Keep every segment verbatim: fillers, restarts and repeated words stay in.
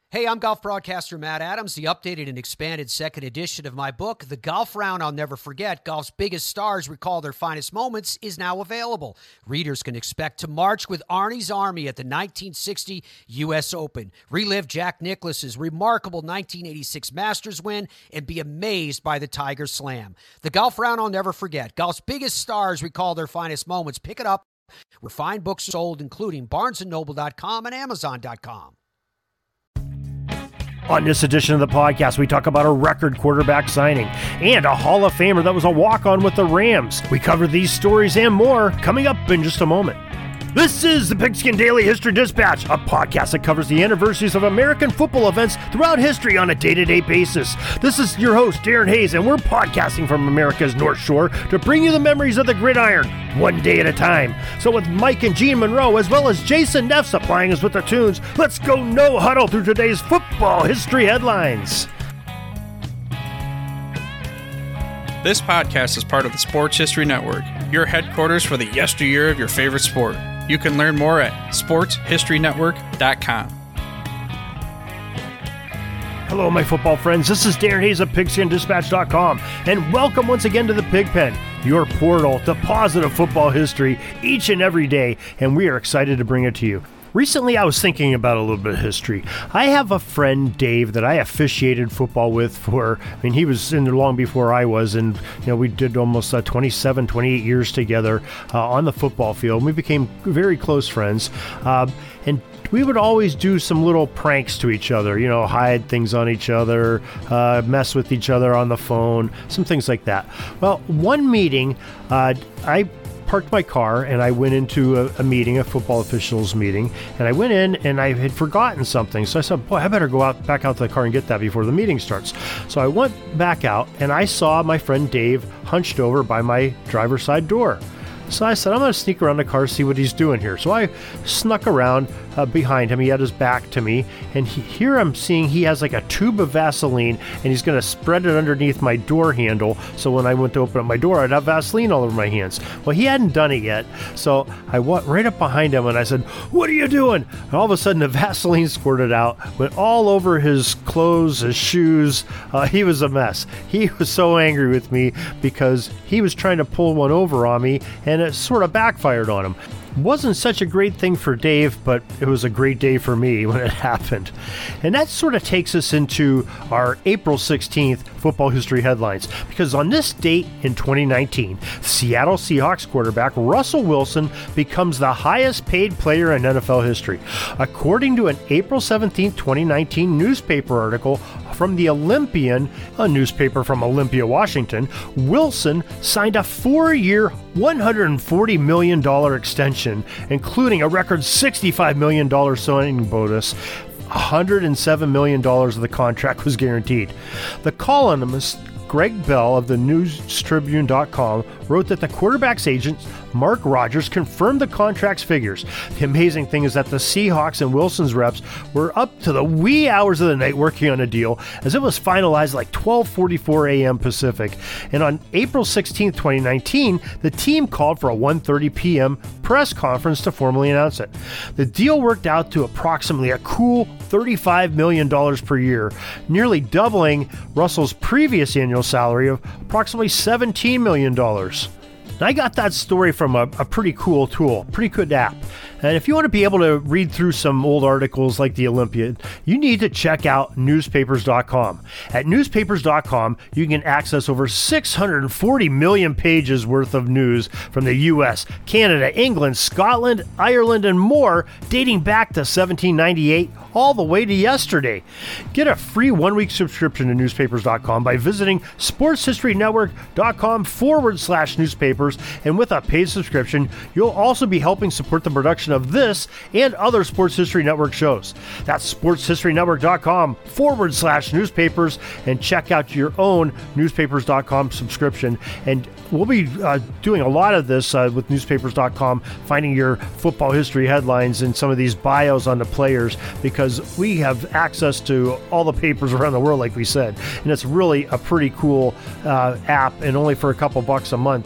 Hey, I'm golf broadcaster Matt Adams. The updated and expanded second edition of my book, The Golf Round I'll Never Forget, Golf's Biggest Stars Recall Their Finest Moments, is now available. Readers can expect to march with Arnie's Army at the nineteen sixty U S Open, relive Jack Nicklaus's remarkable nineteen eighty-six Masters win, and be amazed by the Tiger Slam. The Golf Round I'll Never Forget, Golf's Biggest Stars Recall Their Finest Moments. Pick it up where fine books are sold, including barnes and noble dot com and amazon dot com. On this edition of the podcast, we talk about a record quarterback signing and a Hall of Famer that was a walk-on with the Rams. We cover these stories and more coming up in just a moment. This is the Pigskin Daily History Dispatch, a podcast that covers the anniversaries of American football events throughout history on a day-to-day basis. This is your host, Darren Hayes, and we're podcasting from America's North Shore to bring you the memories of the gridiron, one day at a time. So with Mike and Gene Monroe, as well as Jason Neff supplying us with the tunes, let's go no huddle through today's football history headlines. This podcast is part of the Sports History Network, your headquarters for the yesteryear of your favorite sport. You can learn more at sports history network dot com. Hello, my football friends. This is Darren Hayes of pigskin dispatch dot com, and welcome once again to the Pigpen, your portal to positive football history each and every day, and we are excited to bring it to you. Recently, I was thinking about a little bit of history. I have a friend, Dave, that I officiated football with for, I mean, he was in there long before I was, and, you know, we did almost uh, twenty-seven, twenty-eight years together uh, on the football field. We became very close friends, uh, and we would always do some little pranks to each other, you know, hide things on each other, uh, mess with each other on the phone, some things like that. Well, one meeting, uh, I parked my car and I went into a, a meeting, a football officials meeting, and I went in and I had forgotten something. So I said, boy, I better go out back out to the car and get that before the meeting starts. So I went back out and I saw my friend Dave hunched over by my driver's side door. So I said, I'm going to sneak around the car, see what he's doing here. So I snuck around uh, behind him. He had his back to me. And he, here I'm seeing he has like a tube of Vaseline, and he's going to spread it underneath my door handle. So when I went to open up my door, I'd have Vaseline all over my hands. Well, he hadn't done it yet. So I went right up behind him and I said, what are you doing? And all of a sudden the Vaseline squirted out, went all over his clothes, his shoes. Uh, he was a mess. He was so angry with me because he was trying to pull one over on me, and it sort of backfired on him. Wasn't such a great thing for Dave, but it was a great day for me when it happened. And that sort of takes us into our April sixteenth football history headlines, because on this date in twenty nineteen, Seattle Seahawks quarterback Russell Wilson becomes the highest paid player in N F L history. According to an April seventeenth, twenty nineteen newspaper article from the Olympian, a newspaper from Olympia, Washington, Wilson signed a four-year, one hundred forty million dollars extension, including a record sixty-five million dollars signing bonus. one hundred seven million dollars of the contract was guaranteed. The columnist Greg Bell of the News Tribune dot com wrote that the quarterback's agent, Mark Rogers, confirmed the contract's figures. The amazing thing is that the Seahawks and Wilson's reps were up to the wee hours of the night working on a deal, as it was finalized like twelve forty-four a.m. Pacific. And on April sixteenth, twenty nineteen, the team called for a one thirty p.m. press conference to formally announce it. The deal worked out to approximately a cool thirty-five million dollars per year, nearly doubling Russell's previous annual salary of approximately seventeen million dollars. Now, I got that story from a, a pretty cool tool, pretty good app. And if you want to be able to read through some old articles like the Olympian, you need to check out newspapers dot com. At newspapers dot com, you can access over six hundred forty million pages worth of news from the U S, Canada, England, Scotland, Ireland, and more, dating back to seventeen ninety-eight all the way to yesterday. Get a free one-week subscription to newspapers dot com by visiting sports history network dot com forward slash newspapers, and with a paid subscription, you'll also be helping support the production of this and other Sports History Network shows. That's sports history network dot com forward slash newspapers, and check out your own newspapers dot com subscription. And we'll be uh, doing a lot of this uh, with newspapers dot com, finding your football history headlines and some of these bios on the players, because we have access to all the papers around the world, like we said. And it's really a pretty cool uh, app, and only for a couple bucks a month you can uh,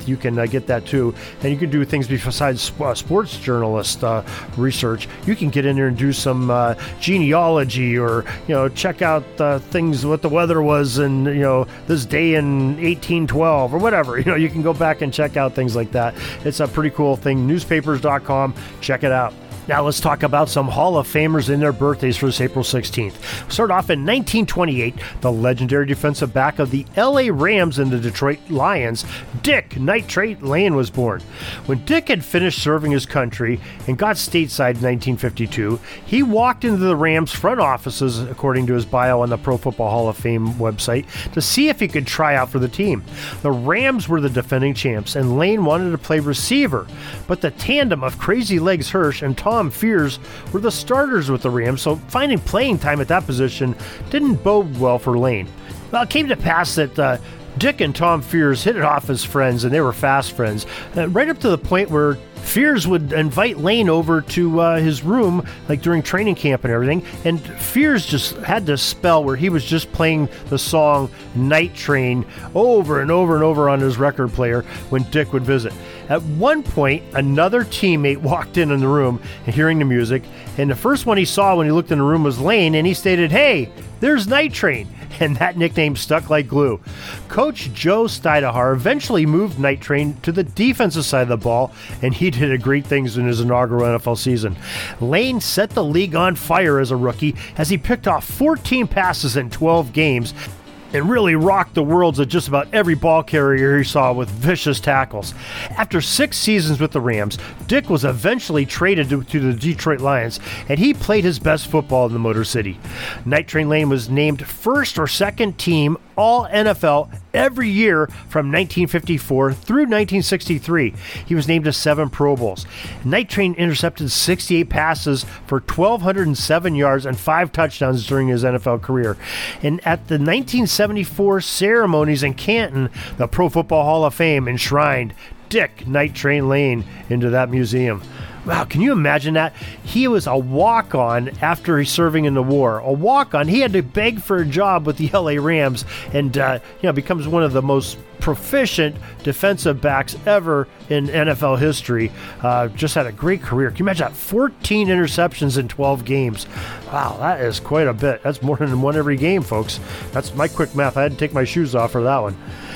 get that too. And you can do things besides uh, sports journalist uh, research. You can get in there and do some uh, genealogy, or you know, check out uh, things, what the weather was, and you know, this day in eighteen twelve or whatever. You know, you can go back and check out things like that. It's a pretty cool thing. newspapers dot com. Check it out. Now let's talk about some Hall of Famers and their birthdays for this April sixteenth. Start off in nineteen twenty-eight, the legendary defensive back of the L A Rams and the Detroit Lions, Dick Nitrate Lane, was born. When Dick had finished serving his country and got stateside in nineteen fifty-two, he walked into the Rams front offices, according to his bio on the Pro Football Hall of Fame website, to see if he could try out for the team. The Rams were the defending champs, and Lane wanted to play receiver, but the tandem of Crazy Legs Hirsch and Tom Tom Fears were the starters with the Rams, so finding playing time at that position didn't bode well for Lane. Well, it came to pass that uh, Dick and Tom Fears hit it off as friends, and they were fast friends, uh, right up to the point where Fears would invite Lane over to uh, his room, like during training camp and everything, and Fears just had this spell where he was just playing the song Night Train over and over and over on his record player when Dick would visit. At one point, another teammate walked in in the room and hearing the music, and the first one he saw when he looked in the room was Lane, and he stated, "Hey, there's Night Train," and that nickname stuck like glue. Coach Joe Stidehar eventually moved Night Train to the defensive side of the ball, and he did a great things in his inaugural N F L season. Lane set the league on fire as a rookie as he picked off fourteen passes in twelve games and really rocked the worlds of just about every ball carrier he saw with vicious tackles. After six seasons with the Rams, Dick was eventually traded to, to the Detroit Lions, and he played his best football in the Motor City. Night Train Lane was named first or second team All N F L every year from nineteen fifty-four through nineteen sixty-three. He was named to seven Pro Bowls. Night Train intercepted sixty-eight passes for one thousand two hundred seven yards and five touchdowns during his N F L career. And at the nineteen seventy-four ceremonies in Canton, the Pro Football Hall of Fame enshrined Dick Night Train Lane into that museum. Wow, can you imagine that? He was a walk-on after he's serving in the war. A walk-on. He had to beg for a job with the L A Rams, and uh, you know, becomes one of the most proficient defensive backs ever in N F L history. Uh, just had a great career. Can you imagine that? fourteen interceptions in twelve games. Wow, that is quite a bit. That's more than one every game, folks. That's my quick math. I had to take my shoes off for that one.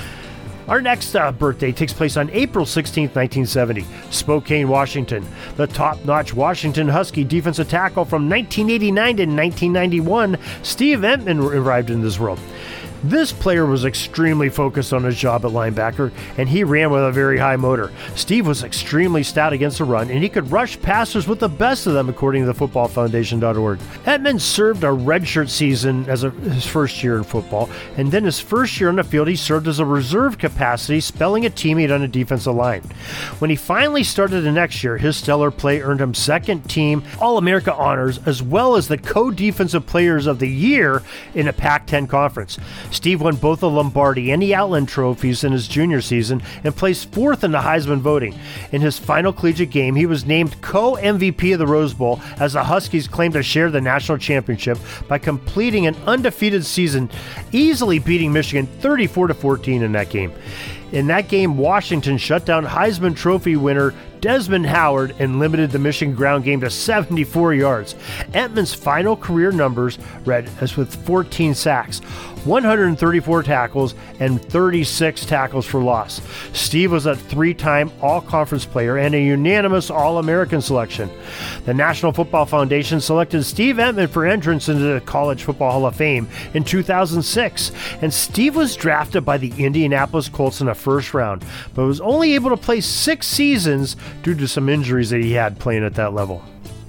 Our next uh, birthday takes place on April sixteenth, nineteen seventy, Spokane, Washington. The top-notch Washington Husky defensive tackle from nineteen eighty-nine to nineteen ninety-one, Steve Emtman arrived in this world. This player was extremely focused on his job at linebacker, and he ran with a very high motor. Steve was extremely stout against the run, and he could rush passers with the best of them, according to the football foundation dot org. Emtman served a redshirt season as a, his first year in football, and then his first year on the field, he served as a reserve capacity, spelling a teammate on the defensive line. When he finally started the next year, his stellar play earned him second team All-America honors, as well as the co-defensive players of the year in the Pac ten conference. Steve won both the Lombardi and the Outland trophies in his junior season and placed fourth in the Heisman voting. In his final collegiate game, he was named co-M V P of the Rose Bowl as the Huskies claimed to share the national championship by completing an undefeated season, easily beating Michigan thirty-four to fourteen in that game. In that game, Washington shut down Heisman Trophy winner Desmond Howard and limited the Michigan ground game to seventy-four yards. Emtman's final career numbers read as with fourteen sacks, one hundred thirty-four tackles, and thirty-six tackles for loss. Steve was a three-time All-Conference player and a unanimous All-American selection. The National Football Foundation selected Steve Emtman for entrance into the College Football Hall of Fame in two thousand six, and Steve was drafted by the Indianapolis Colts in the first round, but was only able to play six seasons due to some injuries that he had playing at that level.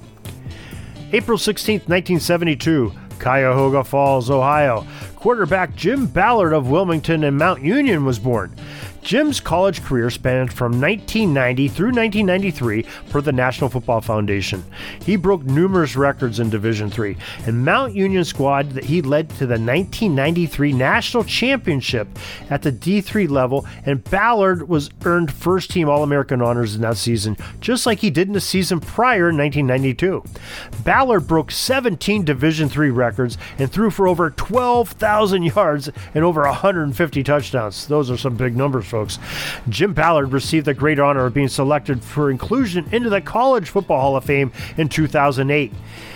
April sixteenth, nineteen seventy-two, Cuyahoga Falls, Ohio. Quarterback Jim Ballard of Wilmington and Mount Union was born. Jim's college career spanned from nineteen ninety through nineteen ninety-three per the National Football Foundation. He broke numerous records in Division three, and Mount Union squad that he led to the nineteen ninety-three National Championship at the D three level, and Ballard was earned first-team All-American honors in that season, just like he did in the season prior in nineteen ninety-two. Ballard broke seventeen Division three records and threw for over twelve thousand yards and over one hundred fifty touchdowns. Those are some big numbers, folks. Jim Ballard received the great honor of being selected for inclusion into the College Football Hall of Fame in two thousand eight.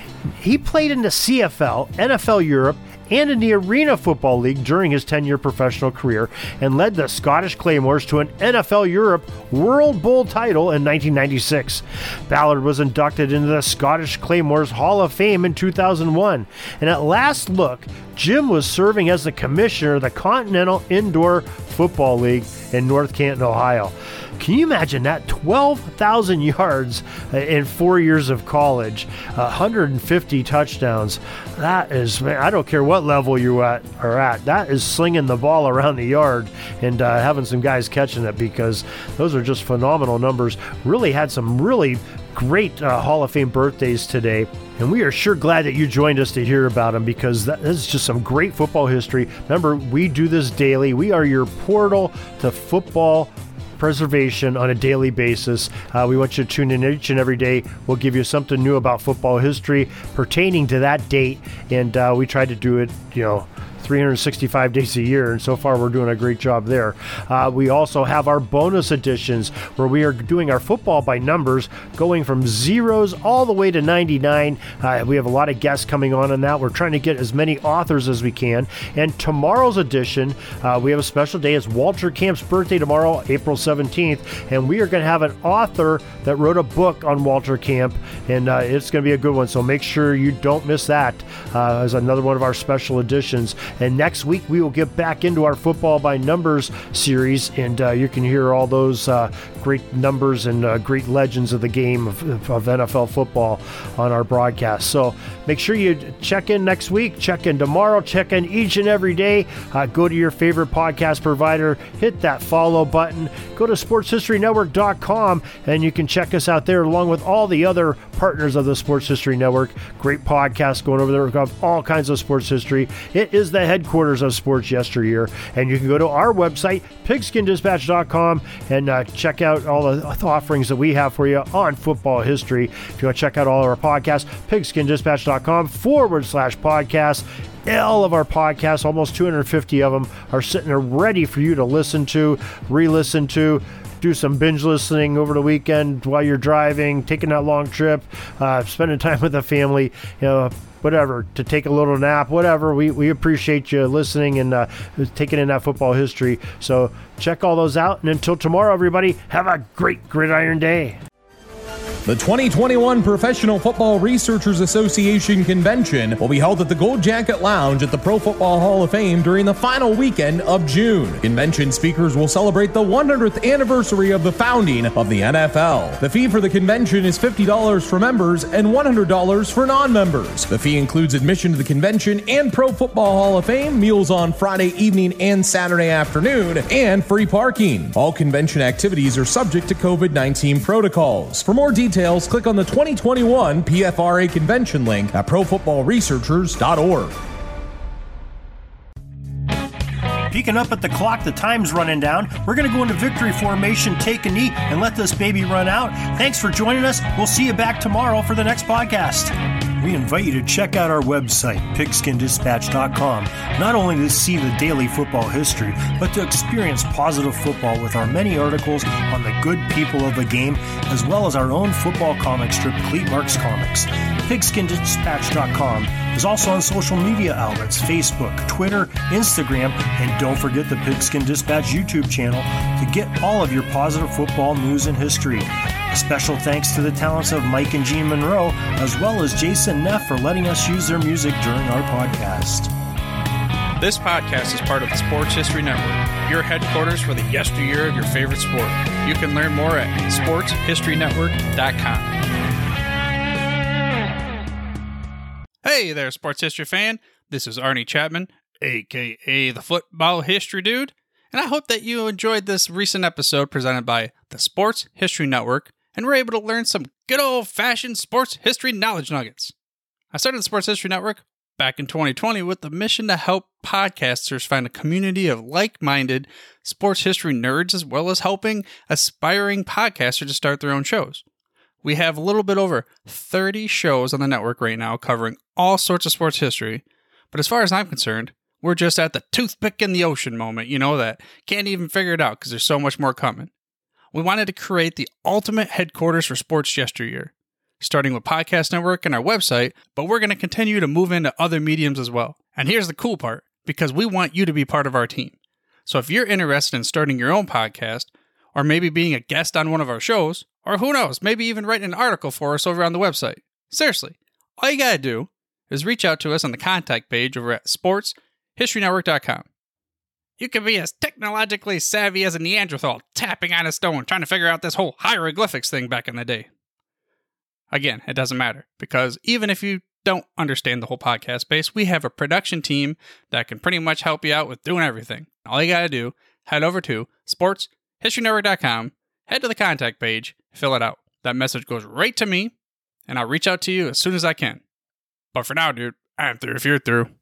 He played in the C F L, N F L Europe, and in the Arena Football League during his ten-year professional career, and led the Scottish Claymores to an N F L Europe World Bowl title in nineteen ninety-six. Ballard was inducted into the Scottish Claymores Hall of Fame in two thousand one, and at last look, Jim was serving as the commissioner of the Continental Indoor Football League in North Canton, Ohio. Can you imagine that? twelve thousand yards in four years of college, one hundred fifty touchdowns. That is, man, I don't care what level you at, are at. That is slinging the ball around the yard and uh, having some guys catching it, because those are just phenomenal numbers. Really had some really great uh, Hall of Fame birthdays today. And we are sure glad that you joined us to hear about them, because that is just some great football history. Remember, we do this daily. We are your portal to football preservation on a daily basis. Uh, we want you to tune in each and every day. We'll give you something new about football history pertaining to that date, and uh, we try to do it, you know, three hundred sixty-five days a year, and so far we're doing a great job there. Uh, we also have our bonus editions where we are doing our football by numbers, going from zeros all the way to ninety-nine. Uh, we have a lot of guests coming on in that. We're trying to get as many authors as we can. And tomorrow's edition, uh, we have a special day. It's Walter Camp's birthday tomorrow, April seventeenth, and we are going to have an author that wrote a book on Walter Camp, and uh, it's going to be a good one, so make sure you don't miss that uh, as another one of our special editions. And next week, we will get back into our Football by Numbers series, and uh, you can hear all those uh, great numbers and uh, great legends of the game of, of N F L football on our broadcast. So make sure you check in next week, check in tomorrow, check in each and every day. Uh, go to your favorite podcast provider, hit that follow button, go to sports history network dot com, and you can check us out there along with all the other partners of the Sports History Network. Great podcasts going over there. We've got all kinds of sports history. It is the headquarters of sports yesteryear, and you can go to our website, pigskin dispatch dot com, and uh, check out all the offerings that we have for you on football history. If you want to check out all of our podcasts, pigskin dispatch dot com forward slash podcast. All of our podcasts, almost two hundred fifty of them, are sitting there ready for you to listen to, re-listen to, do some binge listening over the weekend while you're driving, taking that long trip, uh, spending time with the family, you know, whatever, to take a little nap, whatever. We, we appreciate you listening and uh, taking in that football history. So check all those out. And until tomorrow, everybody, have a great Gridiron Day. The twenty twenty-one Professional Football Researchers Association Convention will be held at the Gold Jacket Lounge at the Pro Football Hall of Fame during the final weekend of June. Convention speakers will celebrate the one hundredth anniversary of the founding of the N F L. The fee for the convention is fifty dollars for members and one hundred dollars for non-members. The fee includes admission to the convention and Pro Football Hall of Fame, meals on Friday evening and Saturday afternoon, and free parking. All convention activities are subject to covid nineteen protocols. For more details, Details, click on the twenty twenty-one P F R A convention link at pro football researchers dot org. Peeking up at the clock, the time's running down. We're going to go into victory formation, take a knee, and let this baby run out. Thanks for joining us. We'll see you back tomorrow for the next podcast. We invite you to check out our website, pigskin dispatch dot com, not only to see the daily football history, but to experience positive football with our many articles on the good people of the game, as well as our own football comic strip, Cleat Marks Comics. pigskin dispatch dot com is also on social media outlets, Facebook, Twitter, Instagram, and don't forget the Pigskin Dispatch YouTube channel to get all of your positive football news and history. A special thanks to the talents of Mike and Jean Monroe, as well as Jason Neff for letting us use their music during our podcast. This podcast is part of the Sports History Network, your headquarters for the yesteryear of your favorite sport. You can learn more at sports history network dot com. Hey there, sports history fan. This is Arnie Chapman, aka the Football History Dude, and I hope that you enjoyed this recent episode presented by the Sports History Network and were able to learn some good old-fashioned sports history knowledge nuggets. I started the Sports History Network back in twenty twenty with the mission to help podcasters find a community of like-minded sports history nerds, as well as helping aspiring podcasters to start their own shows. We have a little bit over thirty shows on the network right now covering all sorts of sports history, but as far as I'm concerned, we're just at the toothpick in the ocean moment, you know, that can't even figure it out because there's so much more coming. We wanted to create the ultimate headquarters for sports yesteryear, starting with Podcast Network and our website, but we're going to continue to move into other mediums as well. And here's the cool part, because we want you to be part of our team. So if you're interested in starting your own podcast, or maybe being a guest on one of our shows, or who knows, maybe even writing an article for us over on the website. Seriously, all you gotta do is reach out to us on the contact page over at sports history network dot com. You can be as technologically savvy as a Neanderthal tapping on a stone trying to figure out this whole hieroglyphics thing back in the day. Again, it doesn't matter, because even if you don't understand the whole podcast space, we have a production team that can pretty much help you out with doing everything. All you gotta do, head over to sports history network dot com, head to the contact page, fill it out. That message goes right to me, and I'll reach out to you as soon as I can. But for now, dude, I'm through if you're through.